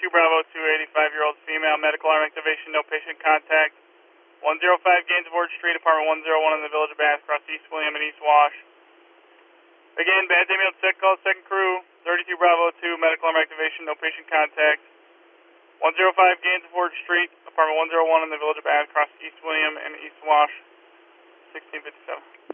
Bravo 2, 85-year-old female, medical arm activation, no patient contact. 105 Gainsbourg Street, apartment 101 in the Village of Bath, across East William and East Wash. Again, bad ambulance check call, second crew, 32 Bravo 2, medical arm activation, no patient contact. 105 Gainsbourg Street, apartment 101 in the Village of Bath, across East William and East Wash, 1657.